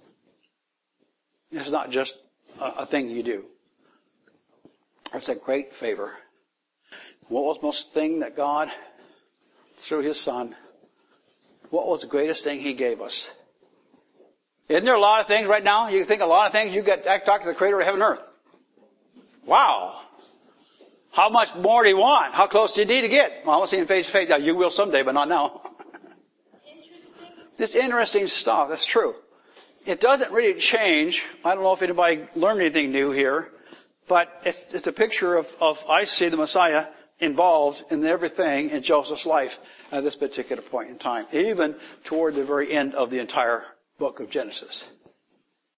It's not just a thing you do. It's a great favor. What was the most thing that God, through His Son, what was the greatest thing He gave us? Isn't there a lot of things right now? You think a lot of things you get to talk to the Creator of heaven and earth. Wow. How much more do you want? How close do you need to get? Well, I won't see Him face to face. Yeah, you will someday, but not now. Interesting. This interesting stuff. That's true. It doesn't really change. I don't know if anybody learned anything new here, but it's a picture of I see the Messiah involved in everything in Joseph's life at this particular point in time, even toward the very end of the entire book of Genesis.